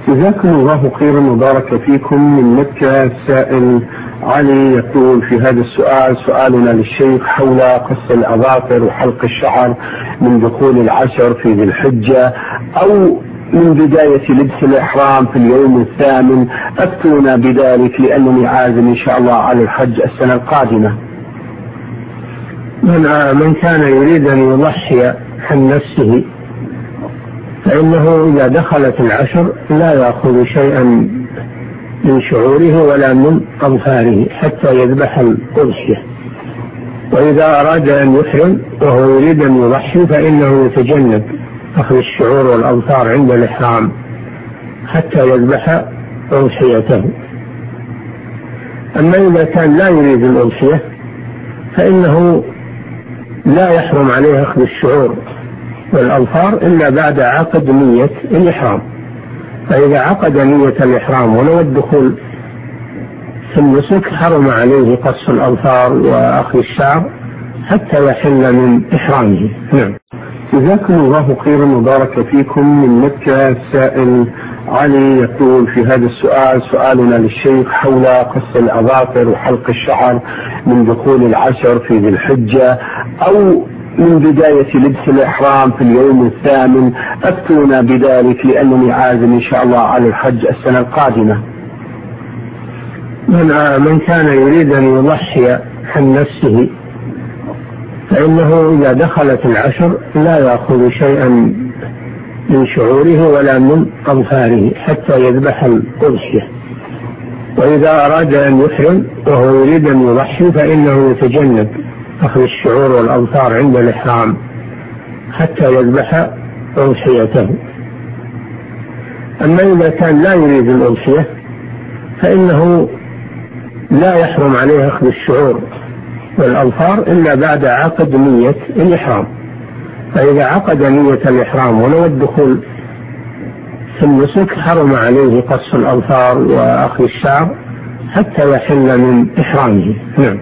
جزاكم الله خيرا وبارك فيكم. من مكة السائل علي يقول في هذا السؤال: سؤالنا للشيخ حول قص الأظافر وحلق الشعر من دخول العشر في ذي الحجة أو من بداية لبس الإحرام في اليوم الثامن، أفتونا بذلك لأنني عازم إن شاء الله على الحج السنة القادمة. من كان يريد أن يضحي عن نفسه فإنه إذا دخلت العشر لا يأخذ شيئا من شعوره ولا من أظفاره حتى يذبح الأضحية، وإذا أراد أن يحرم وهو يريد أن يضحي فإنه يتجنب أخذ الشعور والأظفار عند الإحرام حتى يذبح أضحيته. أما إذا كان لا يريد الأضحية فإنه لا يحرم عليه أخذ الشعور والأظفار إلا بعد عقد نية الإحرام، فإذا عقد نية الإحرام ونوى الدخول في النسك حرم عليه قص الأظفار وأخذ الشعر حتى يحل من إحرامه. نعم. جزاكم الله خيرا وبارك فيكم. من مكة السائل علي يقول في هذا السؤال: سؤالنا للشيخ حول قص الأظافر وحلق الشعر من دخول العشر في ذي الحجة أو من بداية لبس الإحرام في اليوم الثامن، أفتونا بذلك لأنني عازم إن شاء الله على الحج السنة القادمة. من كان يريد أن يضحي عن نفسه فإنه إذا دخلت العشر لا يأخذ شيئا من شعوره ولا من أظفاره حتى يذبح الأضحية، وإذا أراد أن يحرم وهو يريد أن يضحي فإنه يتجنب أخذ الشعور والأظفار عند الإحرام حتى يذبح أضحيته. أما إذا كان لا يريد الأضحية فإنه لا يحرم عليه أخذ الشعور والأظفار إلا بعد عقد نية الإحرام، فإذا عقد نية الإحرام ونوى الدخول في النسك حرم عليه قص الأظفار وأخذ الشعر حتى يحل من إحرامه. نعم.